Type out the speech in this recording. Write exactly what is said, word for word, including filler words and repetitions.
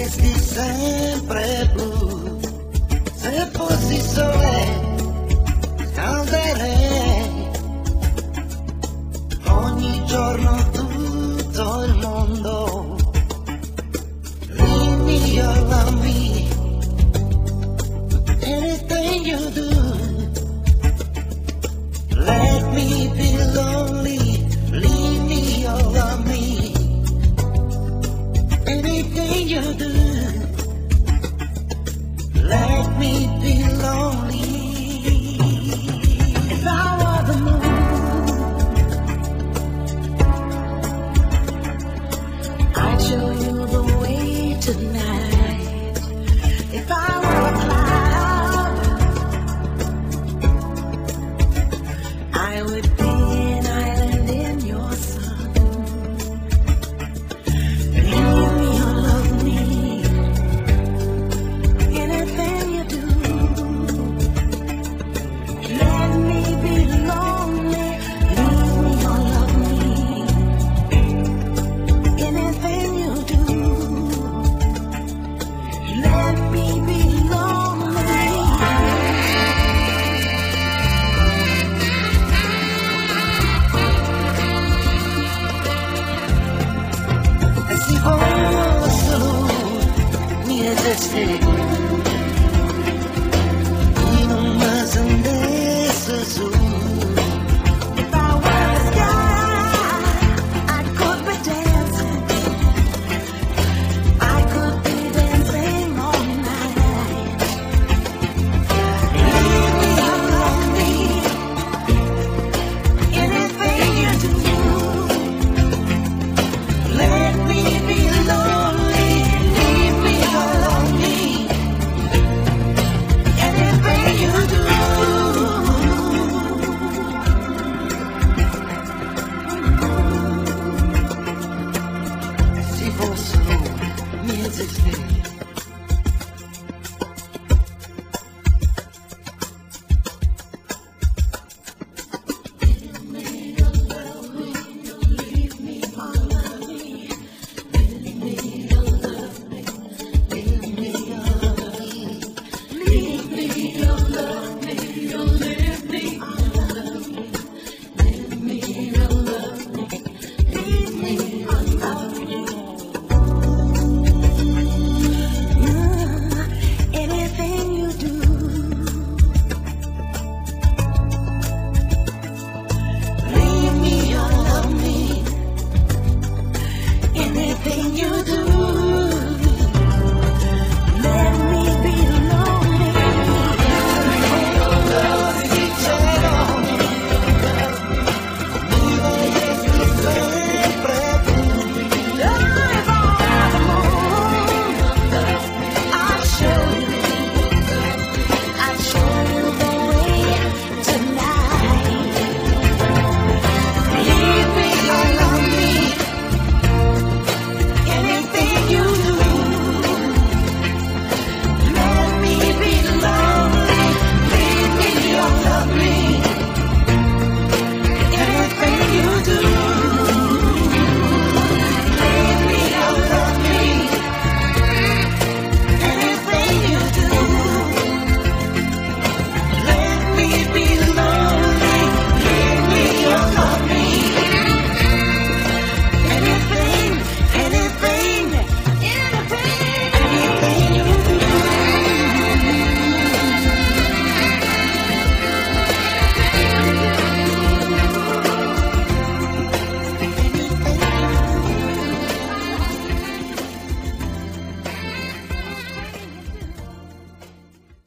resti sempre blu. Se fossi sole scalderei ogni giorno tutto il mondo. Leave me, you love me, anything you do. Let me be lonely, leave me, you love me, anything you do. Let me be lonely. If I were the moon, I'd show you the way tonight. If I were a cloud, I would be an island in your sun. Leave me or love me, anything you do. Let me be lonely, leave me or love me, anything you do. Let me be lonely. E se fosse niente se in un mese andasse su. If I were the sky, I could be dancing, I could be dancing all night. Leave me or love me, anything you do. Let me be lonely, leave me or love me, anything you do. Se fossero miezze stelle, anything you do. Leave me or love me, anything you do.